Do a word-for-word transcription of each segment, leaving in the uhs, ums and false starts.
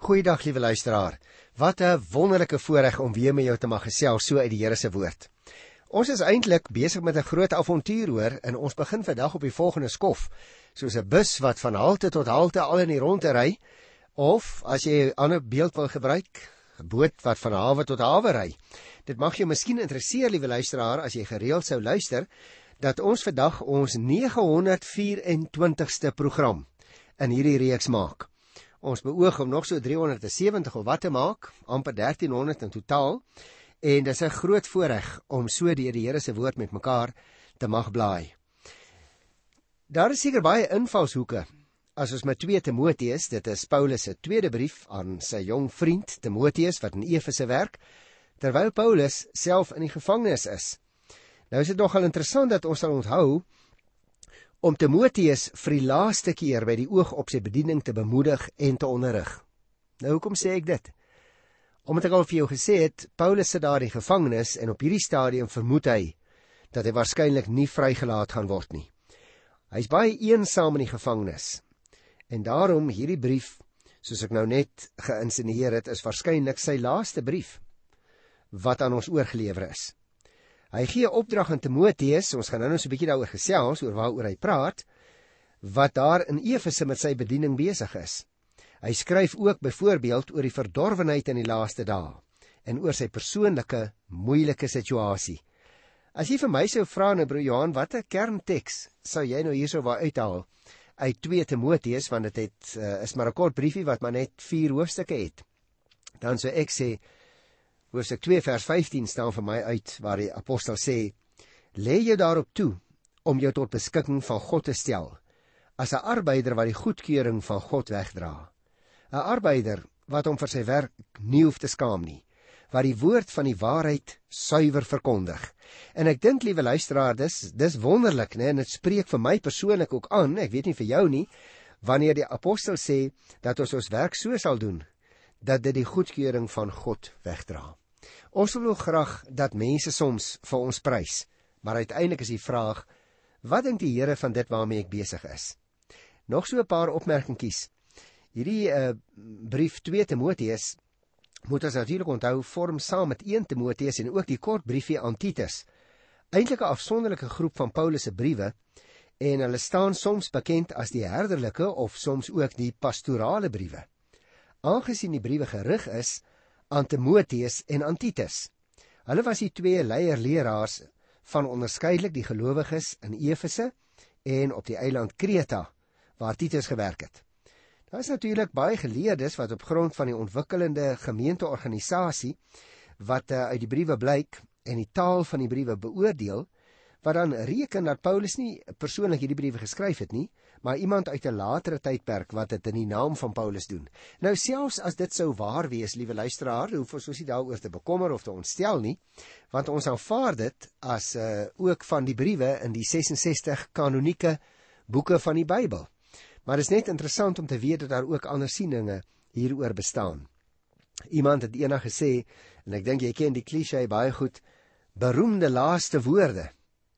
Goeiedag, liewe luisteraar. Wat 'n wonderlike voorreg om weer met jou te mag gesels so uit die Here se woord. Ons is eintlik besig met 'n groot avontuur hoor, en ons begin vandag op die volgende skof, soos 'n bus wat van halte tot halte al in die rondte ry, of as jy 'n ander beeld wil gebruik, 'n boot wat van hawe tot hawe ry. Dit mag jou miskien interesseer, liewe luisteraar, as jy gereeld sou luister, dat ons vandag ons negenhonderdvyf-en-twintigste program in hierdie reeks maak. Ons beoog om nog so driehonderdsewentig of wat te maak, amper dertienhonderd in totaal, en dit is 'n groot voorreg om so deur die Here se woord met mekaar te mag blaai. Daar is seker baie invalshoeke, as ons met twee Timoteus, dit is Paulus se tweede brief aan sy jong vriend Timoteus, wat in Efese werk, terwyl Paulus self in die gevangenis is. Nou is dit nogal interessant dat ons sal onthou, om Timoteus vir die laaste keer by die oog op sy bediening te bemoedig en te onderrig. Nou, hoekom sê ek dit? Omdat ek al vir jou gesê het, Paulus sit daar in die gevangenis, en op hierdie stadium vermoed hy, dat hy waarskynlik nie vrygelaat gaan word nie. Hy is baie eensaam in die gevangenis, en daarom hierdie brief, soos ek nou net geïnsinueer het, is waarskynlik sy laaste brief, wat aan ons oorgelewer is. Hy gee opdrag aan Timoteus, ons gaan nou so 'n bietjie daaroor gesels, oor waaroor hy praat, wat daar in Efese met sy bediening besig is. Hy skryf ook byvoorbeeld oor die verdorwenheid in die laaste dae, en oor sy persoonlike, moeilike situasie. As jy vir my sou vra, nou broer Johan, wat 'n kernteks sou jy nou hierso waar uithaal, uit twee Timoteus, want dit het, uh, is maar 'n kort briefie, wat maar net vier hoofstukke het, dan sou ek sê, hoofstuk twee vers vyftien staan vir my uit, waar die apostel sê, lê jou daarop toe, om jou tot beskikking van God te stel, as 'n arbeider wat die goedkeuring van God wegdra. 'n Arbeider wat hom vir sy werk nie hoef te skaam nie, wat die woord van die waarheid suiwer verkondig. En ek dink, liewe luisteraar, dis, dis wonderlik, né? En dit spreek vir my persoonlik ook aan, ek weet nie vir jou nie, wanneer die apostel sê, dat ons ons werk so sal doen, dat dit die goedkeuring van God wegdra. Ons wil ook graag dat mense soms vir ons prys, maar uiteindelik is die vraag, wat dink die Here van dit waarmee ek besig is? Nog so 'n paar opmerkingies. Hierdie uh, brief twee Timoteus, moet ons natuurlik onthou, vorm saam met een Timoteus en ook die kort briefie aan Titus, eintlik 'n afsonderlike groep van Paulus se briewe, en hulle staan soms bekend as die herderlike of soms ook die pastorale briewe. Aangesien die briewe gerig is aan Timoteus en aan Titus. Hulle was die twee leier-leraars van onderskeidelik die gelowiges in Efese en op die eiland Kreta, waar Titus gewerk het. Daar is natuurlik baie geleerdes wat op grond van die ontwikkelende gemeenteorganisasie, wat uh, uit die briewe blyk en die taal van die briewe beoordeel, wat dan reken dat Paulus nie persoonlik hierdie briewe geskryf het nie, maar iemand uit 'n latere tydperk wat dit in die naam van Paulus doen. Nou selfs as dit sou waar wees, liewe luisteraar, hoef ons nie daaroor te bekommer of te ontstel nie, want ons aanvaar dit as uh, ook van die briewe in die sesensestig kanonieke boeke van die Bybel. Maar dit is net interessant om te weet dat daar ook ander sieninge hieroor bestaan. Iemand het eendag gesê, en ek dink jy ken die cliché baie goed, beroemde laaste woorde.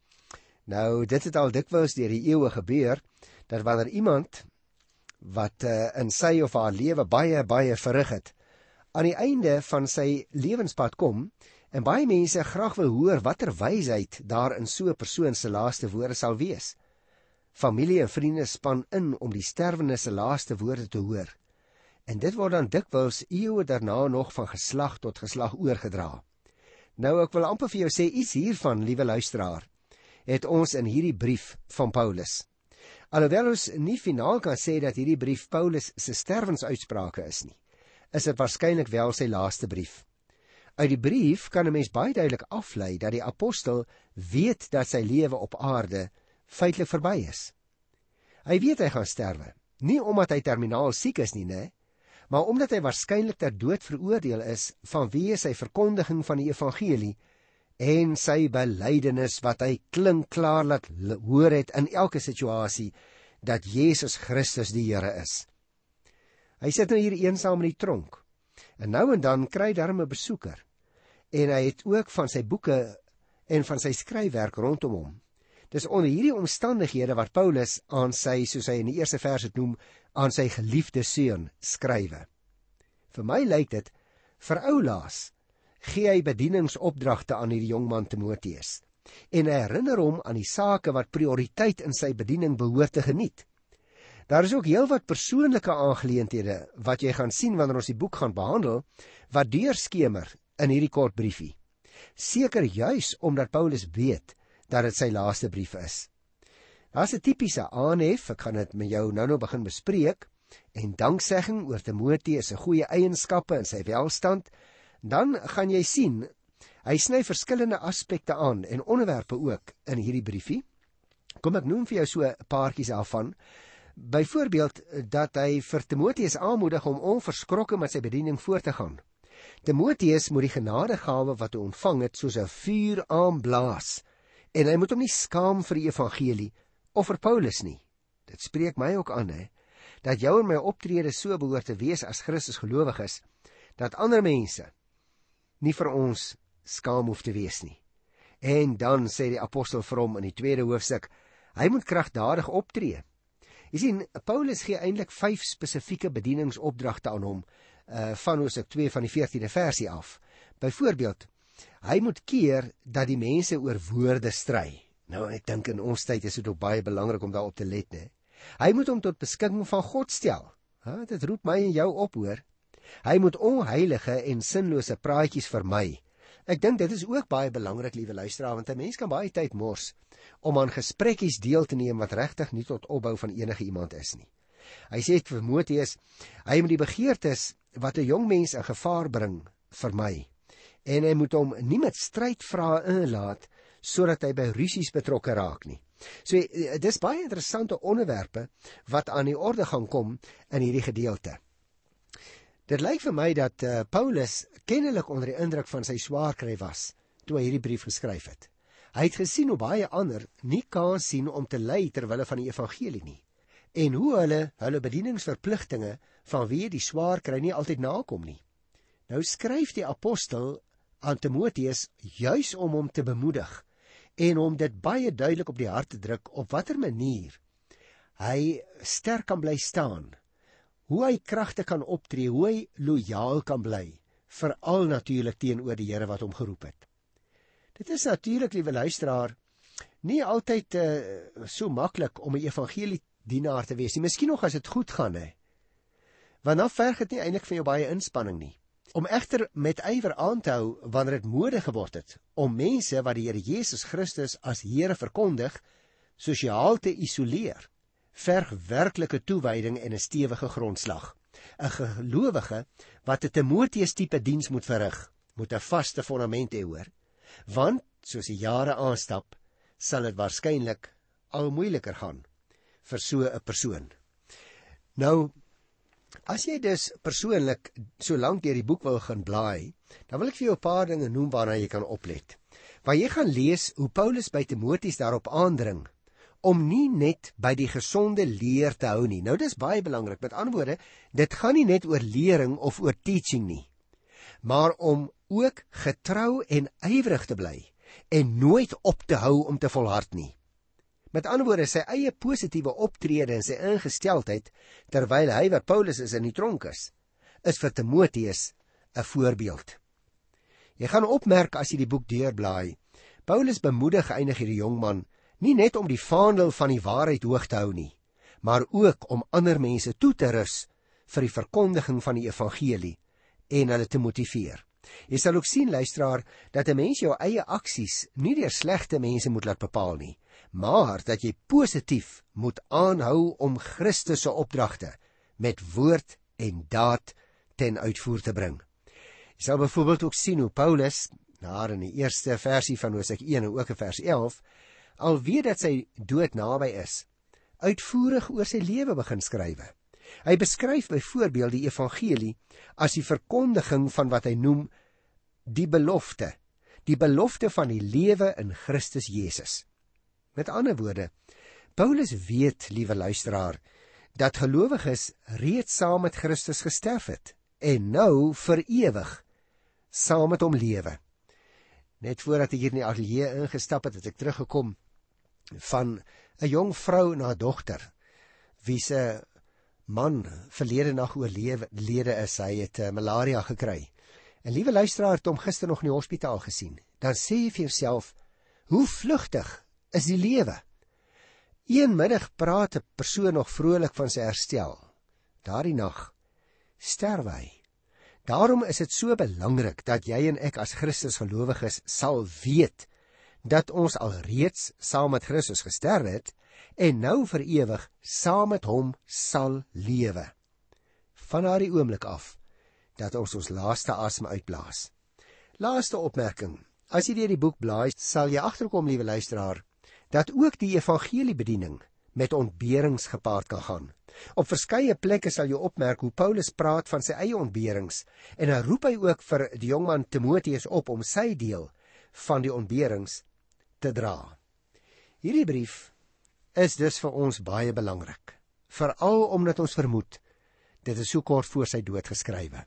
Nou, dit het al dikwels deur die eeue gebeur, dat wanneer iemand, wat uh, in sy of haar lewe baie, baie verrig het, aan die einde van sy lewenspad kom, en baie mense graag wil hoor watter wysheid daar in so 'n persoon se laaste woorde sal wees. Familie en vriende span in om die sterwende se laaste woorde te hoor, en dit word dan dikwels eeue daarna nog van geslag tot geslag oorgedra. Nou, ek wil amper vir jou sê, iets hiervan, liewe luisteraar, het ons in hierdie brief van Paulus. Alhoewel ons nie finaal kan sê dat hierdie brief Paulus se sterwensuitsprake is nie, is dit waarskynlik wel sy laaste brief. Uit die brief kan 'n mens baie duidelik aflei dat die apostel weet dat sy lewe op aarde feitelik verby is. Hy weet hy gaan sterwe, nie omdat hy terminaal siek is nie, ne, maar omdat hy waarskynlik ter dood veroordeel is vanweë sy verkondiging van die evangelie en sy belydenis wat hy klinkklaar laat hoor het in elke situasie, dat Jesus Christus die Here is. Hy sit nou hier eensaam in die tronk, en nou en dan kry daar 'n besoeker, en hy het ook van sy boeke en van sy skryfwerk rondom hom. Dis onder hierdie omstandighede wat Paulus aan sy, soos hy in die eerste vers het noem, aan sy geliefde seun skrywe. Vir my lyk dit, vir oulaas, gee hy bedieningsopdragte aan hierdie jongman Timoteus. En hy herinner hom aan die sake wat prioriteit in sy bediening behoort te geniet. Daar is ook heelwat persoonlike aangeleenthede wat jy gaan sien wanneer ons die boek gaan behandel, wat deurskemer in hierdie kort briefie. Seker juis omdat Paulus weet dat dit sy laaste brief is. Daar's 'n tipiese aanhef, ek gaan dit met jou nou nou begin bespreek, en danksegging oor Timoteus se goeie eienskappe en sy welstand. Dan gaan jy sien, hy sny verskillende aspekte aan en onderwerpe ook in hierdie briefie. Kom ek noem vir jou so 'n paartjies daarvan. Byvoorbeeld dat hy vir Timoteus aanmoedig om onverskrokke met sy bediening voort te gaan. Timoteus moet die genadegawe wat hy ontvang het soos 'n vuur aanblaas, en hy moet hom nie skaam vir die evangelie of vir Paulus nie. Dit spreek my ook aan, hè, dat jou en my optrede so behoort te wees as Christus gelowiges, dat ander mense nie vir ons skaam hoef te wees nie. En dan sê die apostel vir hom in die tweede hoofstuk, hy moet kragtadig optree. Jy sien, Paulus gee eintlik vyf spesifieke bedieningsopdragte aan hom, uh, van hoofstuk twee van die veertiende versie af. Byvoorbeeld, hy moet keer dat die mense oor woorde stry. Nou, ek dink in ons tyd is dit ook baie belangrik om daarop te let, né? Hy moet hom tot beskikking van God stel. Ha, dit roep my en jou op, hoor. Hy moet onheilige en sinlose praatjies vermy. Ek dink dit is ook baie belangrik, liewe luisteraar, want 'n mens kan baie tyd mors om aan gesprekkies deel te neem wat regtig nie tot opbou van enige iemand is nie. Hy sê vir Timoteus, hy moet die begeertes wat 'n jong mens in gevaar bring, vermy. En hy moet hom nie met strydvrae inlaat sodat hy by rusies betrokke raak nie. So dis baie interessante onderwerpe wat aan die orde gaan kom in hierdie gedeelte. Dit lyk vir my dat uh, Paulus kennelik onder die indruk van sy swaarkry was toe hy hierdie brief geskryf het. Hy het gesien hoe baie ander nie kans sien om te ly terwille van die evangelie nie, en hoe hulle hulle bedieningsverpligtinge vanweë die swaarkry nie altyd nakom nie. Nou skryf die apostel aan Timoteus juis om hom te bemoedig en om dit baie duidelik op die hart te druk op watter manier hy sterk kan bly staan, hoe hy kragtig kan optree, hoe hy lojaal kan bly, veral natuurlik teenoor die Here wat hom geroep het. Dit is natuurlik, liewe luisteraar, nie altyd uh, so maklik om 'n evangeliedienaar te wees nie, miskien nog as dit goed gaan, hè. Want dan verg dit nie eintlik van jou baie inspanning nie. Om egter met ywer aan te hou wanneer dit mode geword het om mense wat die Here Jesus Christus as Here verkondig, sosiaal te isoleer, verg werklike toewyding en 'n stewige grondslag. 'n Gelowige wat 'n Timoteus tipe diens moet verrig, moet 'n vaste fondament hê, hoor. Want soos die jare aanstap, sal dit waarskynlik al moeiliker gaan vir so 'n persoon. Nou, as jy dus persoonlik so lank deur die boek wil gaan blaai, dan wil ek vir jou 'n paar dinge noem waarna jy kan oplet. Waar jy gaan lees hoe Paulus by Timoteus daarop aandring om nie net by die gesonde leer te hou nie. Nou dis baie belangrik. Met ander woorde, dit gaan nie net oor lering of oor teaching nie, maar om ook getrou en ywerig te bly en nooit op te hou om te volhard nie. Met ander woorde, sy eie positiewe optrede en sy ingesteldheid terwyl hy wat Paulus is in die tronk is, is vir Timoteus 'n voorbeeld. Jy gaan opmerk as jy die boek deurblaai, Paulus bemoedig eindig hierdie jongman nie net om die vaandel van die waarheid hoog te hou nie, maar ook om ander mense toe te rus vir die verkondiging van die evangelie en hulle te motiveer. Jy sal ook sien, luisteraar, dat 'n mens jou eie aksies nie deur slegte mense moet laat bepaal nie, maar dat jy positief moet aanhou om Christus se opdragte met woord en daad ten uitvoer te bring. Jy sal byvoorbeeld ook sien hoe Paulus, daar in die eerste versie van Hoofstuk een en ook in vers elf, al weet dat sy dood naby is, uitvoerig oor sy lewe begin skrywe. Hy beskryf byvoorbeeld die evangelie as die verkondiging van wat hy noem die belofte, die belofte van die lewe in Christus Jesus. Met ander woorde, Paulus weet, liewe luisteraar, dat gelowiges reeds saam met Christus gesterf het en nou vir ewig saam met hom lewe. Net voordat ek hier in die ateljee ingestap het, het ek teruggekom van 'n jong vrou na 'n dogter, wie se man verlede nag oorlede is, hy het uh, malaria gekry. En liewe luisteraar, het hom gister nog in die hospitaal gesien. Dan sê jy vir jouself, hoe vlugtig is die lewe? Een middag praat 'n persoon nog vrolik van sy herstel. Daardie nag sterwe hy. Daarom is dit so belangrik dat jy en ek as Christus gelowiges sal weet dat ons alreeds saam met Christus gesterf het en nou vir ewig saam met hom sal lewe. Van daardie oomblik af dat ons ons laaste asem uitblaas. Laaste opmerking. As jy deur die boek blaai, sal jy agterkom, liewe luisteraar, dat ook die evangeliebediening met ontberings gepaard kan gaan. Op verskeie plekke sal jy opmerk hoe Paulus praat van sy eie ontberings en dan roep hy ook vir die jongman Timoteus op om sy deel van die ontberings te dra. Hierdie brief is dus vir ons baie belangrik, veral omdat ons vermoed dit is so kort voor sy dood geskrywe.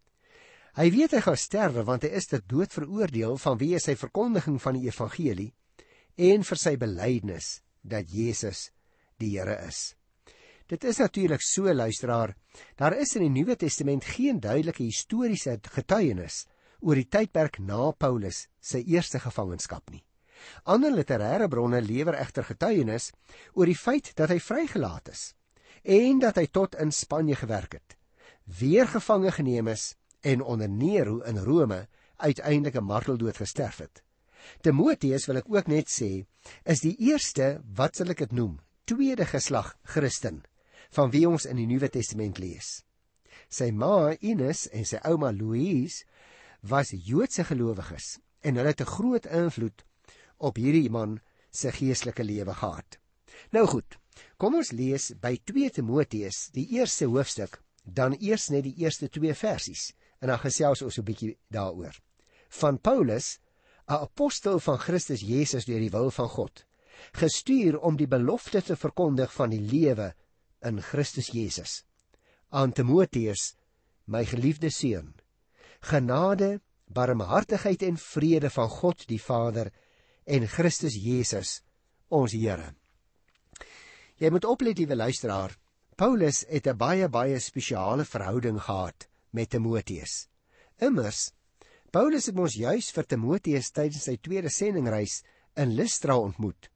Hy weet hy gaan sterwe want hy is ter dood veroordeel vanweë sy verkondiging van die evangelie en vir sy belydenis dat Jesus die Here is. Dit is natuurlik so, luisteraar, daar is in die Nuwe Testament geen duidelike historiese getuienis oor die tydperk na Paulus sy eerste gevangenskap nie. Ander literêre bronne lewer egter getuienis oor die feit dat hy vrygelaat is en dat hy tot in Spanje gewerk het, weer gevange geneem is en onder Nero in Rome uiteindelik 'n marteldood gesterf het. Timoteus, wil ek ook net sê, is die eerste, wat sal ek dit noem, tweede geslag Christen, van wie ons in die Nuwe Testament lees. Sy ma Ines en sy ouma Louise was Joodse gelowiges en hulle het 'n groot invloed op hierdie man se geestelike lewe gehad. Nou goed, kom ons lees by twee Timoteus, die eerste hoofstuk, dan eers net die eerste twee versies, en dan gesels ons 'n bietjie daaroor. Van Paulus, 'n apostel van Christus Jesus deur die wil van God, gestuur om die belofte te verkondig van die lewe in Christus Jesus. Aan Timoteus, my geliefde seun, genade, barmhartigheid en vrede van God die Vader en Christus Jesus, ons Here. Jy moet oplet, liewe luisteraar, Paulus het 'n baie baie spesiale verhouding gehad met Timoteus. Immers, Paulus het ons juis vir Timoteus tydens sy tweede sendingreis in Lystra ontmoet.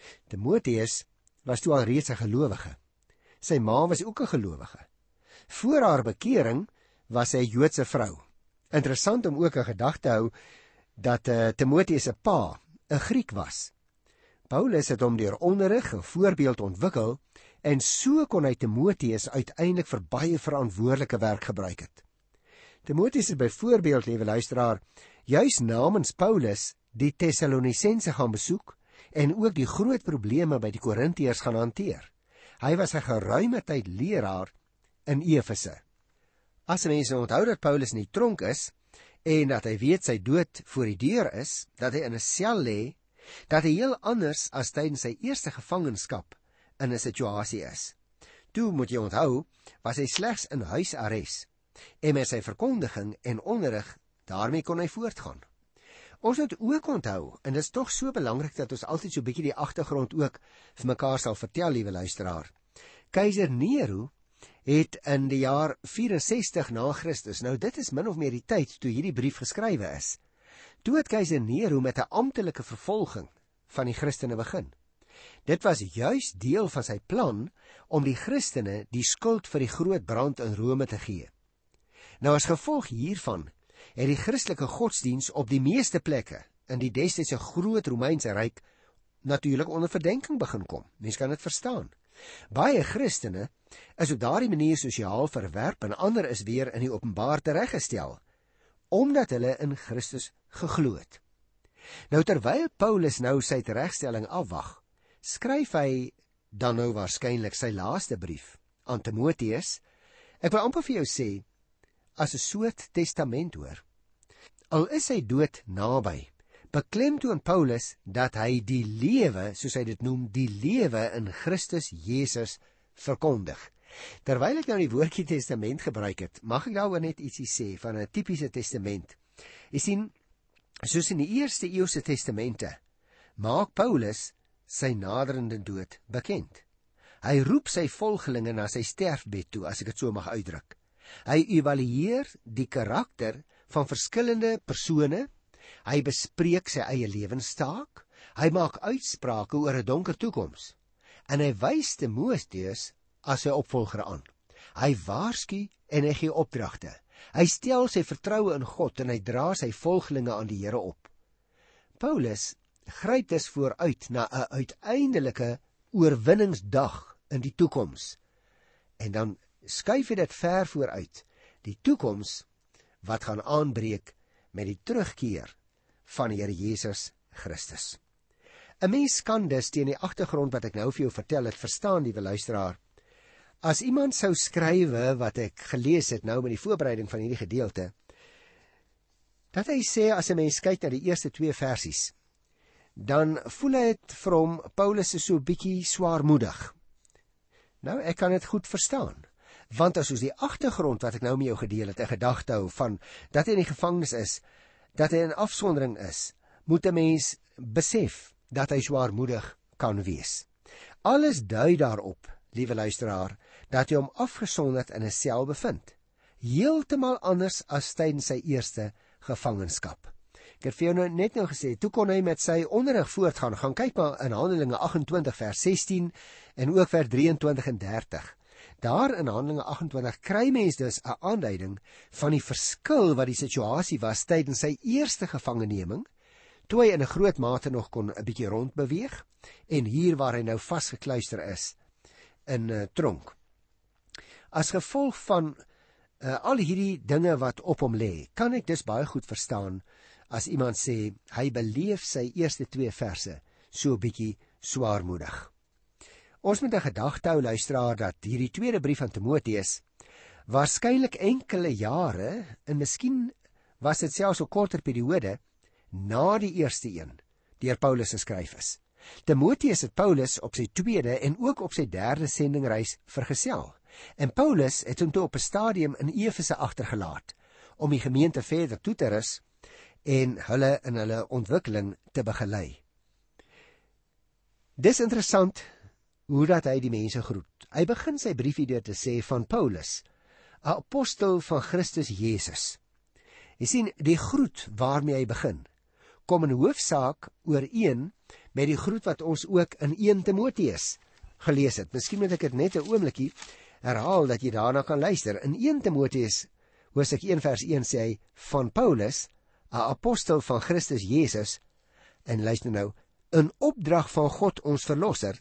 Timoteus was toe al reeds 'n gelowige. Sy ma was ook 'n gelowige. Voor haar bekering was sy 'n Joodse vrou. Interessant om ook 'n gedagte te hou dat uh, Timoteus se pa 'n Griek was. Paulus het hom deur onderrig 'n voorbeeld ontwikkel en so kon hy Timoteus uiteindelik vir baie verantwoordelike werk gebruik het. Timoteus het byvoorbeeld, liewe luisteraar, juis namens Paulus die Tessalonisense gaan besoek en ook die groot probleme by die Korintiërs gaan hanteer. Hy was 'n geruime tyd leraar in Efese. As mense onthou dat Paulus in die tronk is en dat hy weet sy dood voor die deur is, dat hy in 'n sel lê, dat hy heel anders as tydens sy eerste gevangenskap in 'n situasie is. Toe, moet jy onthou, was hy slegs in huisarrest en met sy verkondiging en onderrig, daarmee kon hy voortgaan. Ons moet ook onthou, en dit is tog so belangrik dat ons altyd so 'n bietjie die agtergrond ook vir mekaar sal vertel, liewe luisteraar. Keiser Nero het in die jaar vyf-en-sestig na Christus, nou dit is min of meer die tyd toe hierdie brief geskrywe is, toe het keiser Nero met 'n amptelike vervolging van die Christene begin. Dit was juis deel van sy plan om die Christene die skuld vir die groot brand in Rome te gee. Nou as gevolg hiervan het die Christelike godsdiens op die meeste plekke in die destydse groot Romeinse ryk natuurlik onder verdenking begin kom. Mens kan dit verstaan. Baie Christene is op daardie manier sosiaal verwerp en ander is weer in die openbaar tereggestel, omdat hulle in Christus geglo het. Nou terwyl Paulus nou sy teregstelling afwag, skryf hy dan nou waarskynlik sy laaste brief aan Timoteus. Ek wil amper vir jou sê, as 'n soort testament hoor. Al is sy dood naby, beklemtoon Paulus dat hy die lewe, soos hy dit noem, die lewe in Christus Jesus verkondig. Terwyl ek nou die woordjie testament gebruik het, mag ek nou net ietsie sê van 'n tipiese testament. Jy sien, soos in die eerste eeuse testamente, maak Paulus sy naderende dood bekend. Hy roep sy volgelinge na sy sterfbed toe, as ek dit so mag uitdruk. Hy evalueer die karakter van verskillende persone, hy bespreek sy eie lewenstaak, hy maak uitsprake oor 'n donker toekoms, en hy wys Timoteus as sy opvolger aan. Hy waarsku en hy gee opdragte. Hy stel sy vertroue in God en hy dra sy volgelinge aan die Here op. Paulus gryp dus vooruit na 'n uiteindelike oorwinningsdag in die toekoms. En dan skuif hy dit ver vooruit, die toekoms wat gaan aanbreek met die terugkeer van die Here Jesus Christus. 'n Mens kan dus teen die agtergrond wat ek nou vir jou vertel het verstaan, liewe luisteraar, as iemand sou skrywe wat ek gelees het nou met die voorbereiding van hierdie gedeelte, dat hy sê as 'n mens kyk na die eerste twee versies, dan voel het vir hom Paulus is so bietjie swaarmoedig. Nou, ek kan dit goed verstaan, want as ons die agtergrond wat ek nou met jou gedeel het, 'n gedagte hou van dat hy in die gevangenis is, dat hy in afsondering is, moet 'n mens besef dat hy swaarmoedig kan wees. Alles dui daarop, liewe luisteraar, dat hy hom afgesonderd in 'n sel bevind. Heeltemal anders as tydens sy eerste gevangenskap. Ek het vir jou nou net nou gesê, toe kon hy met sy onderrig voortgaan. Gaan kyk maar in Handelinge agt-en-twintig vers sestien en ook vers drieëntwintig en dertig. Daar in Handelinge agt-en-twintig kry mens dus 'n aanduiding van die verskil wat die situasie was tydens sy eerste gevangeneming, toe hy in 'n groot mate nog kon 'n bietjie rondbeweeg, en hier waar hy nou vasgekluister is in 'n uh, tronk. As gevolg van uh, al hierdie dinge wat op hom lê, kan ek dus baie goed verstaan as iemand sê, hy beleef sy eerste twee verse so 'n bietjie swaarmoedig. Ons moet 'n gedagte hou, luisteraar, dat hierdie tweede brief aan Timoteus waarskynlik enkele jare, en miskien was dit selfs 'n korter periode, na die eerste een, deur Paulus geskryf is. Timoteus het Paulus op sy tweede en ook op sy derde sendingreis vergesel. En Paulus het hom toe op 'n stadium in Efese agtergelaat, om die gemeente verder toe te rus en hulle in hulle ontwikkeling te begelei. Dis interessant hoe dat hy die mense groet. Hy begin sy briefie deur te sê van Paulus, 'n apostel van Christus Jesus. Jy sien, die groet waarmee hy begin, kom in hoofsaak ooreen met die groet wat ons ook in Eerste Timoteus gelees het. Miskien moet ek dit net 'n oombliekie herhaal dat jy daarna kan luister. In Eerste Timoteus hoofstuk een vers een sê hy van Paulus, 'n apostel van Christus Jesus, en luister nou, in opdrag van God ons verlosser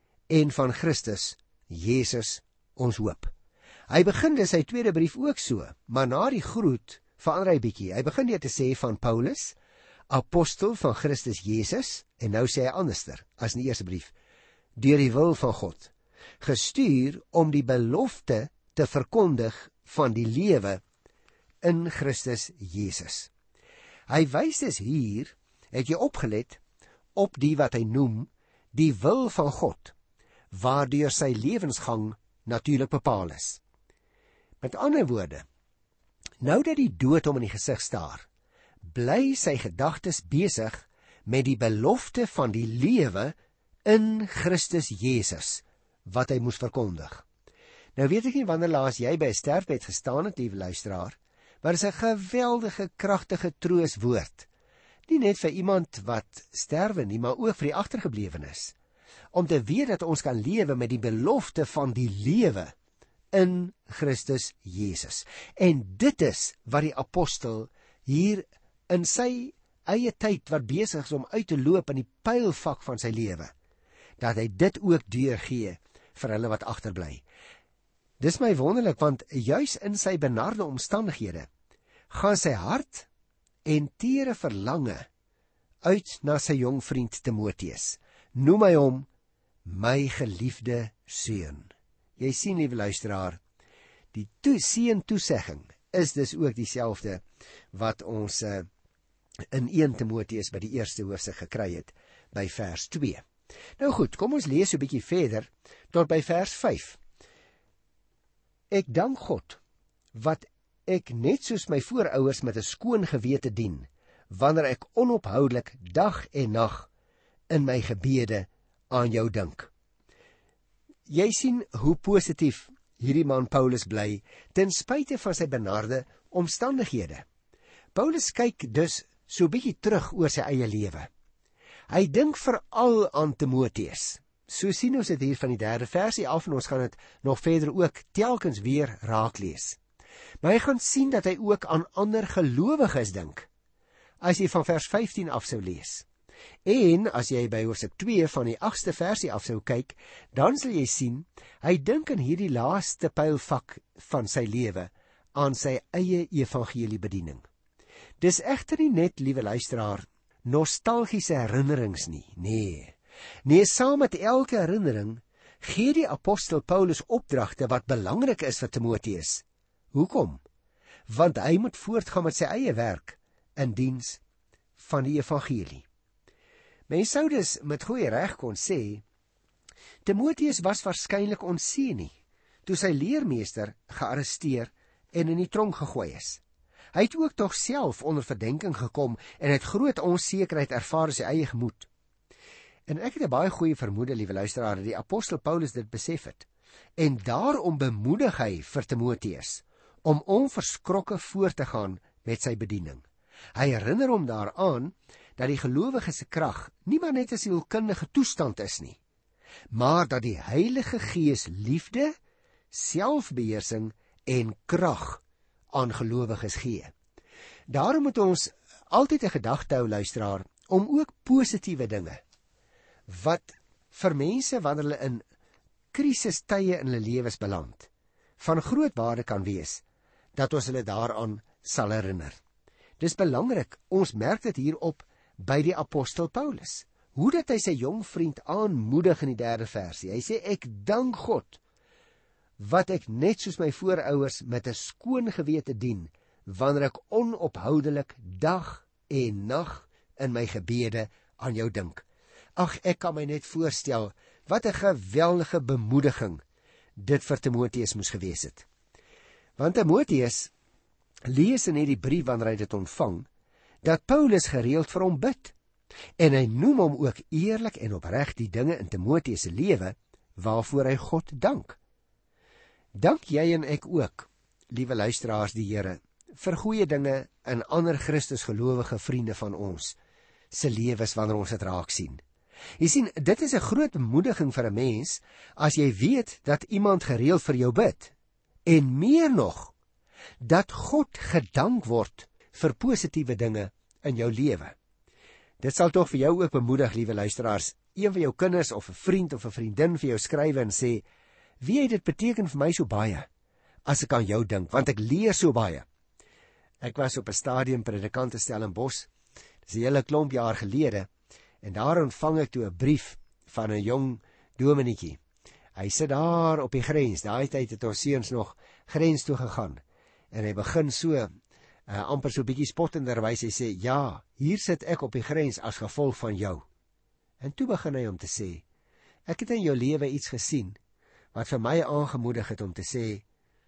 en van Christus Jesus ons hoop. Hy begin dus sy tweede brief ook so, maar na die groet verander hy bietjie. Hy begin deur te sê van Paulus, apostel van Christus Jesus, en nou sê hy anderster as in die eerste brief, deur die wil van God, gestuur om die belofte te verkondig van die lewe in Christus Jesus. Hy wys dus hier, het jy opgelet, op die wat hy noem, die wil van God, waardeur sy lewensgang natuurlik bepaal is. Met ander woorde, nou dat die dood hom in die gesig staar, bly sy gedagtes besig met die belofte van die lewe in Christus Jesus, wat hy moes verkondig. Nou weet ek nie wanneer laas jy by 'n sterfbed gestaan het, liewe luisteraar, maar is 'n geweldige, kragtige troostwoord. Nie net vir iemand wat sterwe nie, maar ook vir die agtergeblewenes. Om te weet dat ons kan lewe met die belofte van die lewe in Christus Jesus. En dit is wat die apostel hier in sy eie tyd wat besig is om uit te loop in die pylvak van sy lewe, dat hy dit ook deurgee vir hulle wat agterbly. Dis my wonderlik, want juis in sy benarde omstandighede gaan sy hart en tere verlange uit na sy jong vriend Timoteus. Noem hy hom my geliefde seun. Jy sien, liewe luisteraar, die toe, seun toesegging is dus ook dieselfde wat ons uh, in Eerste Timoteus by die eerste hoofstuk gekry het, by vers twee. Nou goed, kom ons lees 'n bietjie verder, tot by vers vyf. Ek dank God, wat ek net soos my voorouers met 'n skoon gewete dien, wanneer ek onophoudelik dag en nag in my gebede aan jou dink. Jy sien hoe positief hierdie man Paulus bly, ten spyte van sy benarde omstandighede. Paulus kyk dus so bietjie terug oor sy eie lewe. Hy dink veral aan Timoteus. So sien ons dit hier van die derde versie af, en ons gaan dit nog verder ook telkens weer raak lees. Maar hy gaan sien dat hy ook aan ander gelowiges dink, as jy van vers vyftien af sou lees. En as jy by hoofstuk twee van die agste versie af sou kyk, dan sal jy sien, hy dink in hierdie laaste pylvak van sy lewe aan sy eie evangeliebediening. Dis egter nie net, liewe luisteraar, nostalgiese herinnerings nie, nee. Nee, saam met elke herinnering gee die apostel Paulus opdragte wat belangrik is vir Timoteus. Hoekom? Want hy moet voortgaan met sy eie werk in diens van die evangelie. Mens sou dus met goeie reg kon sê, Timoteus was waarskynlik onseën nie, toe sy leermeester gearresteer en in die tronk gegooi is. Hy het ook tog self onder verdenking gekom en het groot onsekerheid ervaar in sy eie gemoed. En ek het 'n baie goeie vermoede, liewe luisteraar, dat die apostel Paulus dit besef het. En daarom bemoedig hy vir Timoteus om onverskrokke voort te gaan met sy bediening. Hy herinner hom daaraan dat die gelowige se krag nie maar net 'n sielkundige toestand is nie, maar dat die Heilige Gees liefde, selfbeheersing en krag aan gelowiges gee. Daarom moet ons altyd 'n gedagte hou, luisteraar, om ook positiewe dinge wat vir mense wanneer hulle in krisistye in hulle lewens beland, van groot waarde kan wees, dat ons hulle daaraan sal herinner. Dis belangrik, ons merk dit hierop by die apostel Paulus, hoe dat hy sy jong vriend aanmoedig in die derde versie. Hy sê, ek dank God, wat ek net soos my voorouers met 'n skoon gewete dien, wanneer ek onophoudelik dag en nag in my gebede aan jou dink. Ag, ek kan my net voorstel, wat 'n geweldige bemoediging dit vir Timoteus moes gewees het. Want Timoteus lees in hierdie brief, wanneer hy dit ontvang, dat Paulus gereeld vir hom bid, en hy noem hom ook eerlik en opreg die dinge in Timoteus se lewe, waarvoor hy God dank. Dank jy en ek ook, liewe luisteraars, die Here, vir goeie dinge in ander Christus gelowige vriende van ons se lewens wanneer ons dit raak sien. Jy sien, dit is 'n groot bemoediging vir 'n mens as jy weet dat iemand gereeld vir jou bid, en meer nog, dat God gedank word vir positiewe dinge in jou lewe. Dit sal tog vir jou ook bemoedig, liewe luisteraars, een van jou kinders of 'n vriend of 'n vriendin vir jou skryf en sê, wie, dit beteken vir my so baie, as ek aan jou dink, want ek leer so baie. Ek was op 'n stadium predikant in Stellenbosch, dis 'n hele klomp jaar gelede, en daar ontvang ek toe 'n brief van 'n jong dominetjie. Hy sit daar op die grens, daai tyd het ons seuns nog grens toe gegaan, en hy begin so, uh, amper so bietjie spottenderwys, hy sê, ja, hier sit ek op die grens as gevolg van jou. En toe begin hy om te sê, ek het in jou lewe iets gesien, wat vir my aangemoedig het om te sê,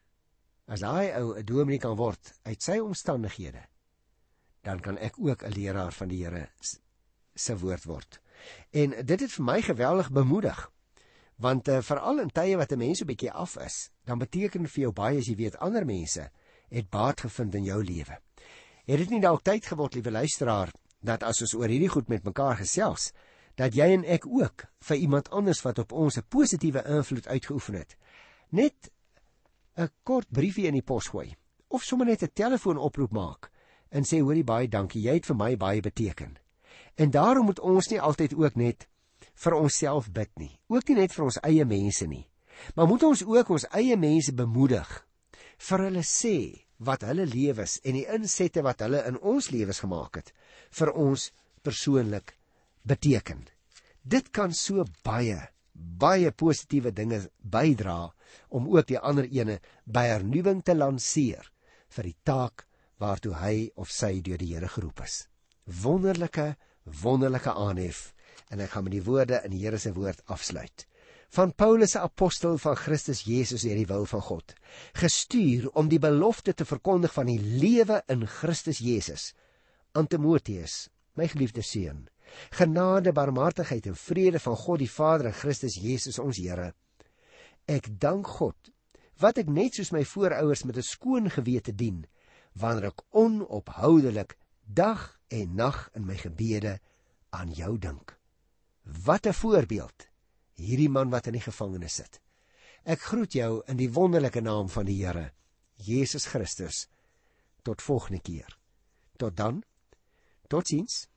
as hy ou 'n dominee kan word uit sy omstandighede, dan kan ek ook 'n leraar van die Here se woord word. En dit het vir my geweldig bemoedig, want uh, veral in tye wat 'n mens so 'n bietjie af is, dan beteken dit vir jou baie as jy weet ander mense het baat gevind in jou lewe. Het dit nie dalk tyd geword, liewe luisteraar, dat as ons oor hierdie goed met mekaar gesels, dat jy en ek ook vir iemand anders wat op ons 'n positiewe invloed uitgeoefen het, net 'n kort briefie in die pos gooi, of sommer net 'n telefoonoproep maak, en sê, hoorie, baie dankie, jy het vir my baie beteken. En daarom moet ons nie altyd ook net vir onsself bid nie, ook nie net vir ons eie mense nie, maar moet ons ook ons eie mense bemoedig, vir hulle sê wat hulle lewens en die insette wat hulle in ons lewens gemaak het, vir ons persoonlik beteken. Dit kan so baie, baie positiewe dinge bydra, om ook die ander ene by hernuwing te lanseer, vir die taak waartoe hy of sy deur die Here geroep is. Wonderlike, wonderlike aanhef, en ek gaan met die woorde in die Here se woord afsluit. Van Paulus, se apostel van Christus Jesus deur die wil van God, gestuur om die belofte te verkondig van die lewe in Christus Jesus, aan Timoteus, my geliefde seun, genade, barmhartigheid en vrede van God die Vader en Christus Jesus ons Here. Ek dank God, wat ek net soos my voorouers met 'n skoon gewete dien, wanneer ek onophoudelik dag en nag in my gebede aan jou dink. Wat 'n voorbeeld, hierdie man wat in die gevangenis sit. Ek groet jou in die wonderlike naam van die Here, Jesus Christus. Tot volgende keer. Tot dan, totsiens.